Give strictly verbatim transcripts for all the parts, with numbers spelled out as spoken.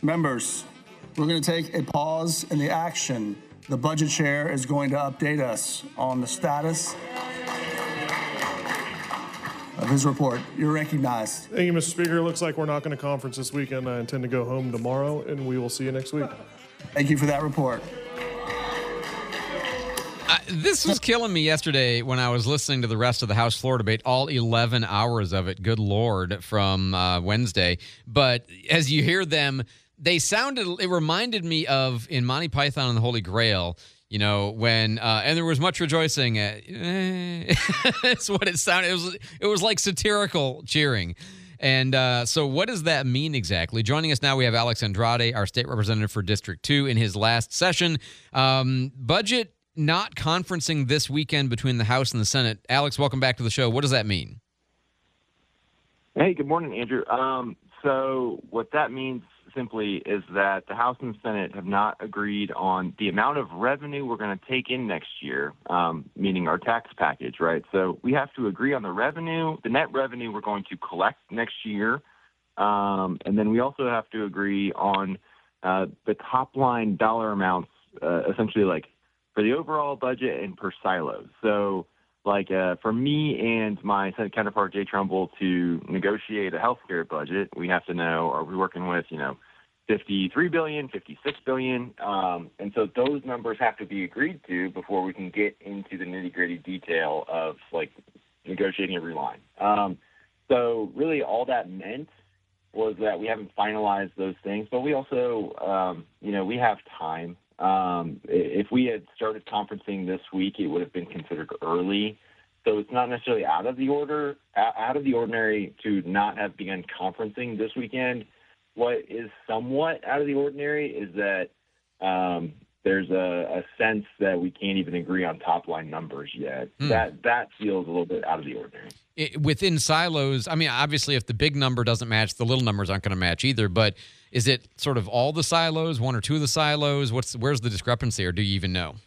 Members, we're going to take a pause in the action. The budget chair is going to update us on the status of his report. You're recognized. Thank you, Mister Speaker. It looks like we're not going to conference this weekend. I intend to go home tomorrow, and we will see you next week. Thank you for that report. Uh, this was killing me yesterday when I was listening to the rest of the House floor debate, all eleven hours of it, good Lord, from uh, Wednesday. But as you hear them, they sounded, it reminded me of in Monty Python and the Holy Grail, you know, when, uh, and there was much rejoicing. At, eh, that's what it sounded. It was, it was like satirical cheering. And uh, so what does that mean exactly? Joining us now, we have Alex Andrade, our state representative for District two in his last session. Um, budget not conferencing this weekend between the House and the Senate. Alex, welcome back to the show. What does that mean? Hey, good morning, Andrew. Um, so what that means simply is that the House and the Senate have not agreed on the amount of revenue we're going to take in next year, um, meaning our tax package, right? So we have to agree on the revenue, the net revenue we're going to collect next year. Um, and then we also have to agree on uh, the top line dollar amounts, uh, essentially like for the overall budget and per silo. So like uh, for me and my Senate counterpart, Jay Trumbull, to negotiate a healthcare budget, we have to know, are we working with, you know, fifty-three billion dollars, fifty-six billion dollars? Um, and so those numbers have to be agreed to before we can get into the nitty-gritty detail of, like, negotiating every line. Um, so really all that meant was that we haven't finalized those things, but we also, um, you know, we have time. Um, if we had started conferencing this week, it would have been considered early. So it's not necessarily out of the order, out of the ordinary to not have begun conferencing this weekend. What is somewhat out of the ordinary is that um, there's a, a sense that we can't even agree on top line numbers yet. Mm. That that feels a little bit out of the ordinary. It, within silos, I mean, obviously, if the big number doesn't match, the little numbers aren't going to match either. But is it sort of all the silos, one or two of the silos? What's where's the discrepancy, or do you even know?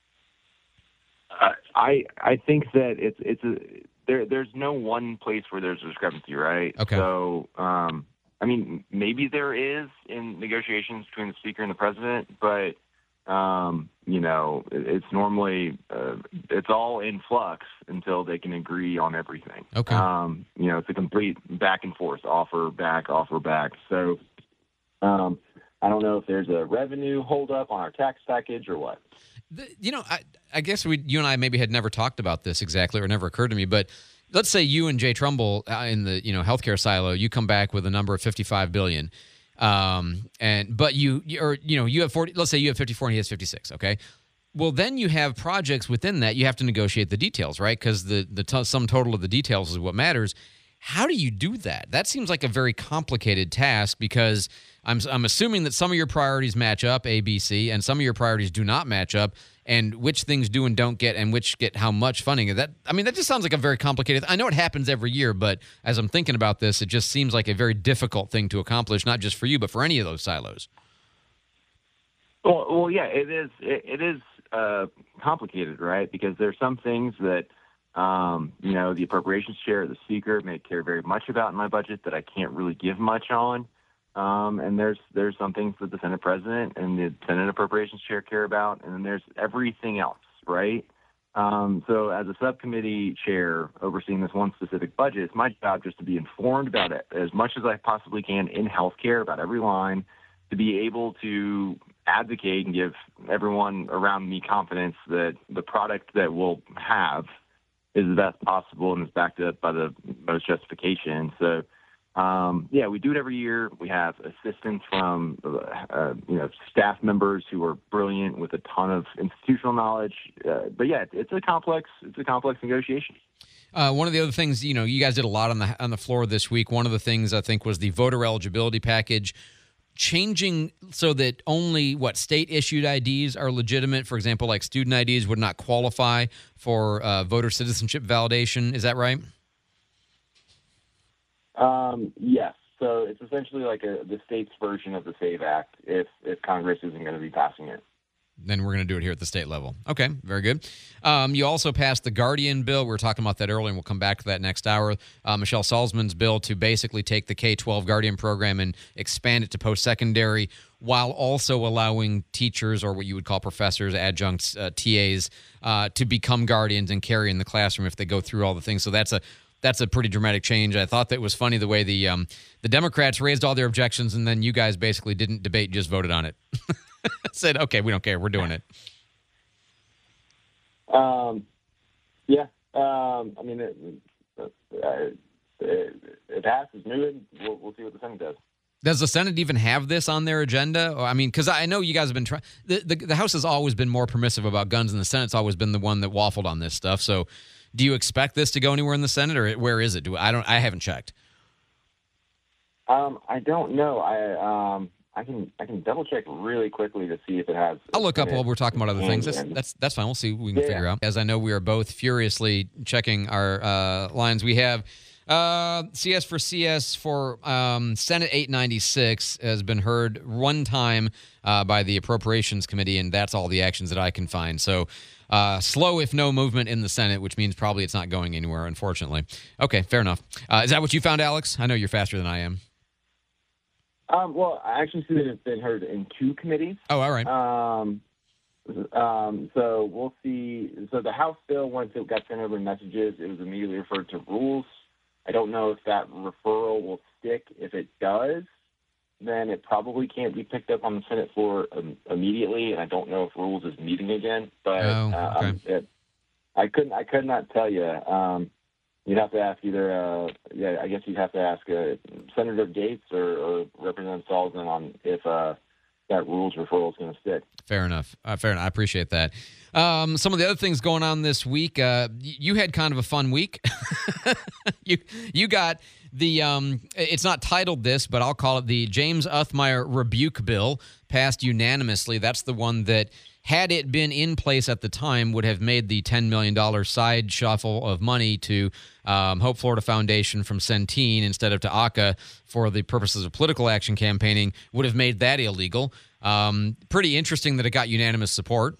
Uh, I I think that it's it's a there. There's no one place where there's a discrepancy, right? Okay. So, um, I mean, maybe there is in negotiations between the speaker and the president, but um, you know, it, it's normally uh, it's all in flux until they can agree on everything. Okay. Um, you know, it's a complete back and forth, offer back, offer back. So. Um, I don't know if there's a revenue holdup on our tax package or what. The, you know, I, I guess we, you and I maybe had never talked about this exactly, or it never occurred to me. But let's say you and Jay Trumbull uh, in the you know healthcare silo, you come back with a number of fifty-five billion dollars, um, and but you, you or you know you have forty. Let's say you have fifty-four and he has fifty-six. Okay. Well, then you have projects within that. You have to negotiate the details, right? Because the the t- sum total of the details is what matters. How do you do that? That seems like a very complicated task because I'm I'm assuming that some of your priorities match up, A, B, C, and some of your priorities do not match up, and which things do and don't get, and which get how much funding. That I mean, that just sounds like a very complicated. I know it happens every year, but as I'm thinking about this, it just seems like a very difficult thing to accomplish, not just for you, but for any of those silos. Well, well, yeah, it is. It, it is uh, complicated, right? Because there's some things that. Um, you know, the appropriations chair, the speaker may care very much about in my budget that I can't really give much on. Um, and there's there's some things that the Senate president and the Senate appropriations chair care about, and then there's everything else, right? Um, so as a subcommittee chair overseeing this one specific budget, it's my job just to be informed about it as much as I possibly can in healthcare about every line, to be able to advocate and give everyone around me confidence that the product that we'll have is the best possible and is backed up by the most justification. So, um, yeah, we do it every year. We have assistance from, uh, you know, staff members who are brilliant with a ton of institutional knowledge. Uh, but yeah, it's a complex, it's a complex negotiation. Uh, one of the other things, you know, you guys did a lot on the on the floor this week. One of the things I think was the voter eligibility package. Changing so that only, what, state-issued I Ds are legitimate? For example, like student I Ds would not qualify for uh, voter citizenship validation. Is that right? Um, yes. So it's essentially like a, the state's version of the SAVE Act if, if Congress isn't going to be passing it. then we're going to do it here at the state level. Okay, very good. Um, you also passed the Guardian bill. We were talking about that earlier, and we'll come back to that next hour. Uh, Michelle Salzman's bill to basically take the K twelve Guardian program and expand it to post-secondary while also allowing teachers, or what you would call professors, adjuncts, uh, T As, uh, to become guardians and carry in the classroom if they go through all the things. So that's a That's a pretty dramatic change. I thought that was funny the way the um, the Democrats raised all their objections, and then you guys basically didn't debate, just voted on it. Said, okay, we don't care. We're doing it. Um, yeah. Um, I mean, it, it, it, it passes, moving. We'll, we'll see what the Senate does. Does the Senate even have this on their agenda? Or, I mean, because I know you guys have been trying. The, the, the House has always been more permissive about guns, and the Senate's always been the one that waffled on this stuff. So do you expect this to go anywhere in the Senate, or where is it? Do I don't. I haven't checked. Um, I don't know. I um, I can I can double check really quickly to see if it has. I'll look up while we're talking about other things. That's and, that's that's fine. We'll see what we can yeah. figure out. As I know, we are both furiously checking our uh, lines. We have uh, C S for C S for um, Senate eight ninety-six has been heard one time uh, by the Appropriations Committee, and that's all the actions that I can find. So. Uh, slow, if no movement in the Senate, which means probably it's not going anywhere, unfortunately. Okay, fair enough. Uh, is that what you found, Alex? I know you're faster than I am. Um, well, I actually see that it's been heard in two committees. Oh, all right. Um, um, so we'll see. So the House bill, once it got sent over in messages, it was immediately referred to rules. I don't know if that referral will stick. If it does, then it probably can't be picked up on the Senate floor um, immediately. And I don't know if rules is meeting again. But oh, uh, okay. um, it, I couldn't. I could not tell you. Um, you'd have to ask either. Uh, yeah, I guess you'd have to ask uh, Senator Gates or, or Representative Salzman on if uh, that rules referral is going to stick. Fair enough. Uh, fair enough. I appreciate that. Um, some of the other things going on this week. Uh, you had kind of a fun week. you you got the. Um, it's not titled this, but I'll call it the James Uthmeier Rebuke Bill, passed unanimously. That's the one that, had it been in place at the time, would have made the ten million dollars side shuffle of money to um, Hope Florida Foundation from Centene instead of to A C A for the purposes of political action campaigning, would have made that illegal. Um, pretty interesting that it got unanimous support.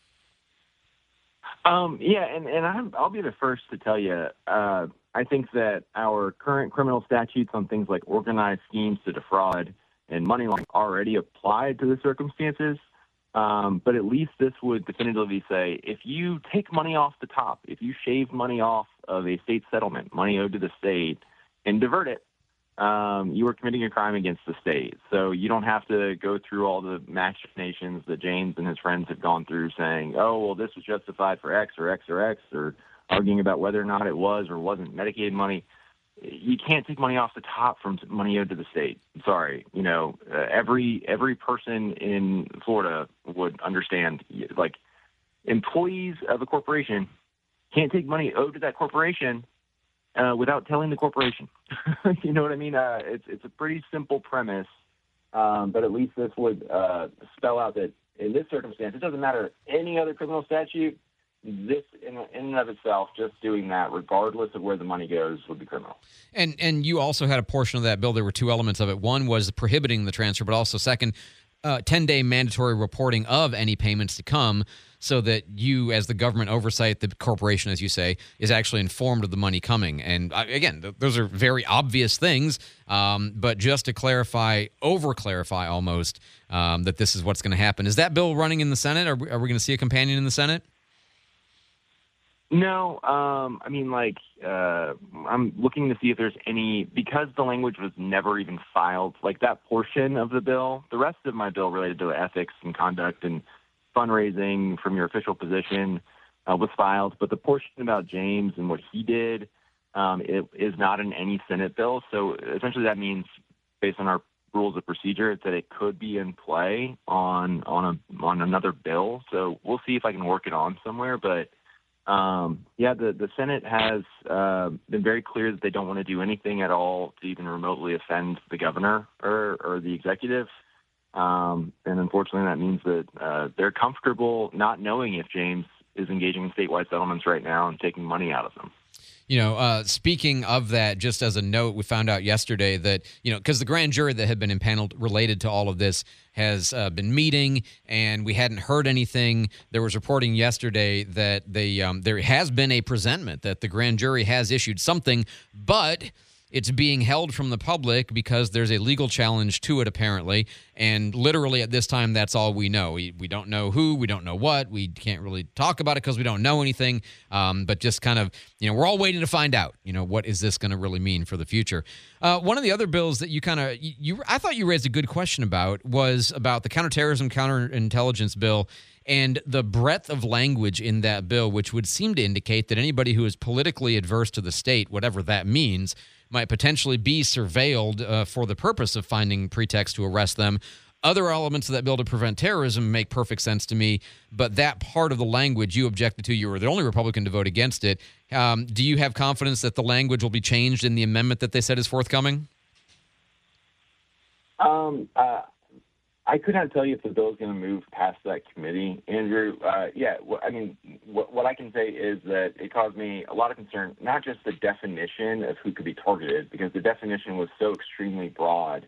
Um, yeah, and, and I'm, I'll be the first to tell you, uh, I think that our current criminal statutes on things like organized schemes to defraud and money laundering already applied to the circumstances. Um, but at least this would definitively say, if you take money off the top, if you shave money off of a state settlement, money owed to the state, and divert it, um, you are committing a crime against the state. So you don't have to go through all the machinations that James and his friends have gone through saying, oh, well, this was justified for X or X or X, or arguing about whether or not it was or wasn't Medicaid money. You can't take money off the top from money owed to the state. I'm sorry. You know, uh, every every person in Florida would understand, like, employees of a corporation can't take money owed to that corporation uh, without telling the corporation. You know what I mean? Uh, it's it's a pretty simple premise, um, but at least this would uh, spell out that in this circumstance, it doesn't matter any other criminal statute. This, in, in and of itself, just doing that, regardless of where the money goes, would be criminal. And and you also had a portion of that bill. There were two elements of it. One was prohibiting the transfer, but also second, uh, ten-day mandatory reporting of any payments to come, so that you, as the government oversight, the corporation, as you say, is actually informed of the money coming. And uh, again, th- those are very obvious things, um, but just to clarify, over-clarify almost, um, that this is what's going to happen. Is that bill running in the Senate? Are we, are we going to see a companion in the Senate? No, um, I mean, like, uh, I'm looking to see if there's any, because the language was never even filed, like that portion of the bill, the rest of my bill related to ethics and conduct and fundraising from your official position uh, was filed, but the portion about James and what he did, um, it is not in any Senate bill. So essentially that means, based on our rules of procedure, that it could be in play on, on a, on another bill. So we'll see if I can work it on somewhere, but Um, yeah, the, the Senate has uh, been very clear that they don't want to do anything at all to even remotely offend the governor or, or the executive. Um, and unfortunately, that means that uh, they're comfortable not knowing if James is engaging in statewide settlements right now and taking money out of them. You know, uh, speaking of that, just as a note, we found out yesterday that, you know, because the grand jury that had been impaneled related to all of this has uh, been meeting, and we hadn't heard anything. There was reporting yesterday that they um, there has been a presentment, that the grand jury has issued something, but it's being held from the public because there's a legal challenge to it, apparently. And literally at this time, that's all we know. We, we don't know who, we don't know what. We can't really talk about it because we don't know anything. Um, but just kind of, you know, we're all waiting to find out, you know, what is this going to really mean for the future? Uh, one of the other bills that you kind of, you, you, I thought you raised a good question about was about the counterterrorism, counterintelligence bill and the breadth of language in that bill, which would seem to indicate that anybody who is politically adverse to the state, whatever that means, might potentially be surveilled uh, for the purpose of finding pretext to arrest them. Other elements of that bill to prevent terrorism make perfect sense to me, but that part of the language you objected to, you were the only Republican to vote against it. Um, do you have confidence that the language will be changed in the amendment that they said is forthcoming? Um, uh, I could not tell you if the bill is going to move past that committee, Andrew. Uh, yeah, well, I mean, what, what I can say is that it caused me a lot of concern, not just the definition of who could be targeted, because the definition was so extremely broad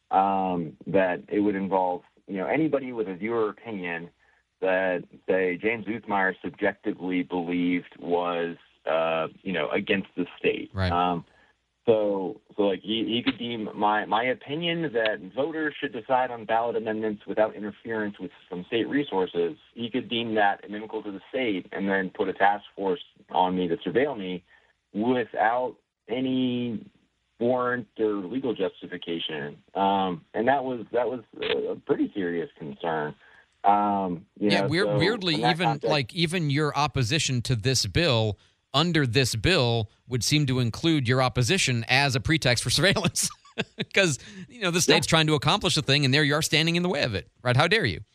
um, that it would involve, you know, anybody with a viewer opinion that, say, James Uthmeyer subjectively believed was, uh, you know, against the state. Right. Um, So, so like you, you could deem my, my opinion that voters should decide on ballot amendments without interference with some state resources. You could deem that inimical to the state, and then put a task force on me to surveil me without any warrant or legal justification. Um, and that was that was a pretty serious concern. Um, you yeah, know, weird, so weirdly, in that even context, like even your opposition to this bill under this bill would seem to include your opposition as a pretext for surveillance because, you know, the state's yeah. trying to accomplish a thing, and there you are standing in the way of it, right? How dare you?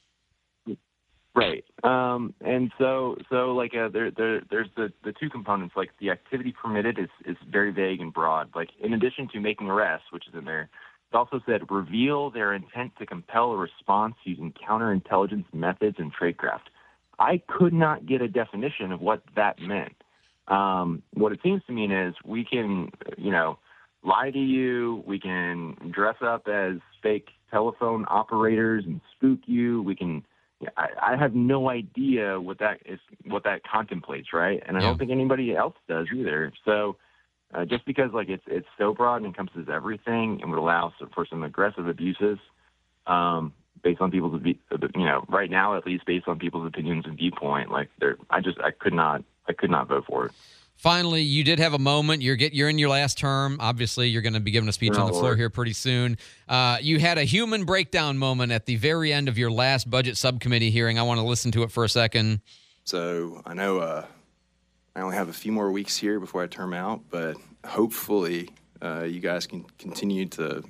Right. Um, and so, so like, uh, there, there, there's the, the two components, like the activity permitted is, is very vague and broad. Like, in addition to making arrests, which is in there, it also said reveal their intent to compel a response using counterintelligence methods and tradecraft. I could not get a definition of what that meant. Um, what it seems to mean is we can, you know, lie to you. We can dress up as fake telephone operators and spook you. We can. I, I have no idea what that is, what that contemplates, right? And I yeah. don't think anybody else does either. So, uh, just because like it's it's so broad and encompasses everything and would allow for some aggressive abuses, um, based on people's, you know, right now at least based on people's opinions and viewpoint, like they're, I just I could not. I could not vote for it. Finally, you did have a moment. You're get you're in your last term. Obviously, you're going to be giving a speech oh, on the Lord. floor here pretty soon. Uh, you had a human breakdown moment at the very end of your last budget subcommittee hearing. I want to listen to it for a second. So I know uh, I only have a few more weeks here before I term out, but hopefully uh, you guys can continue to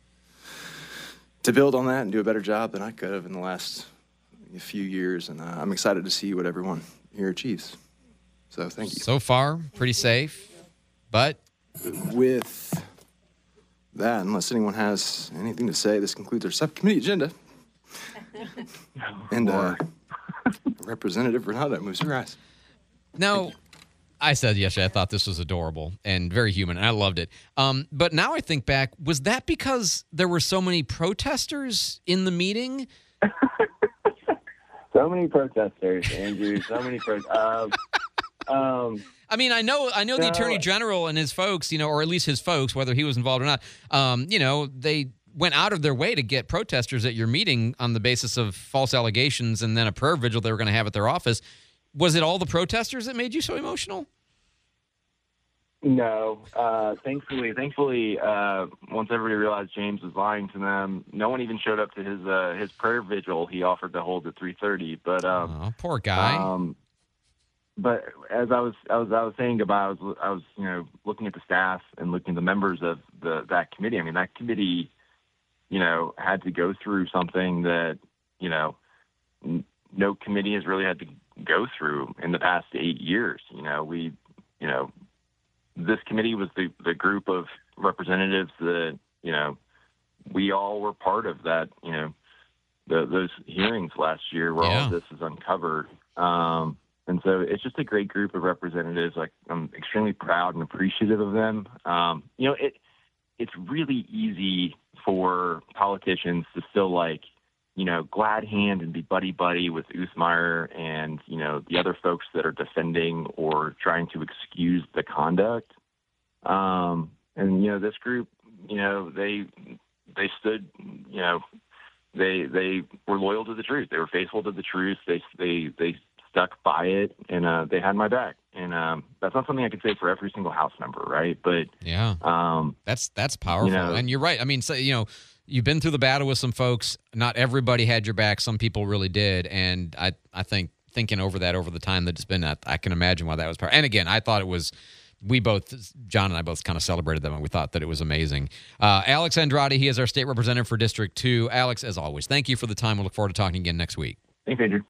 to build on that and do a better job than I could have in the last few years. And uh, I'm excited to see what everyone here achieves. So thank you. So far, pretty safe, but with that, unless anyone has anything to say, this concludes our subcommittee agenda. and uh, Representative Renato moves her eyes. Now, I said yesterday I thought this was adorable and very human, and I loved it. Um, but now I think back, was that because there were so many protesters in the meeting? So many protesters, Andrew. So many protesters. Um, um, I mean, I know, I know the no, Attorney General and his folks, you know, or at least his folks, whether he was involved or not. Um, you know, they went out of their way to get protesters at your meeting on the basis of false allegations, and then a prayer vigil they were going to have at their office. Was it all the protesters that made you so emotional? No, uh, thankfully, thankfully, uh, once everybody realized James was lying to them, no one even showed up to his uh, his prayer vigil he offered to hold at three thirty. But um, oh, poor guy. Um, but as I was, I was, I was saying goodbye, I was, I was, you know, looking at the staff and looking at the members of the that committee. I mean, that committee, you know, had to go through something that, you know, n- no committee has really had to go through in the past eight years. You know, we, you know. This committee was the, the group of representatives that, you know, we all were part of that, you know, the, those hearings last year where yeah. all of this is uncovered. Um, And so it's just a great group of representatives. Like, I'm extremely proud and appreciative of them. Um, you know, it it's really easy for politicians to still, like, you know, glad hand and be buddy-buddy with Oosmeyer and, you know, the other folks that are defending or trying to excuse the conduct. Um, and, you know, this group, you know, they they stood, you know, they they were loyal to the truth. They were faithful to the truth. They they they stuck by it, and uh, they had my back. And um, that's not something I could say for every single House member, right? But yeah, um, that's that's powerful. You know, and you're right. I mean, so, you know, you've been through the battle with some folks. Not everybody had your back. Some people really did. And I I think thinking over that over the time that it's been, I, I can imagine why that was powerful. And again, I thought it was. We both, John and I both kind of celebrated them, and we thought that it was amazing. Uh, Alex Andrade, he is our state representative for District two. Alex, as always, thank you for the time. We'll look forward to talking again next week. Thanks, Andrew.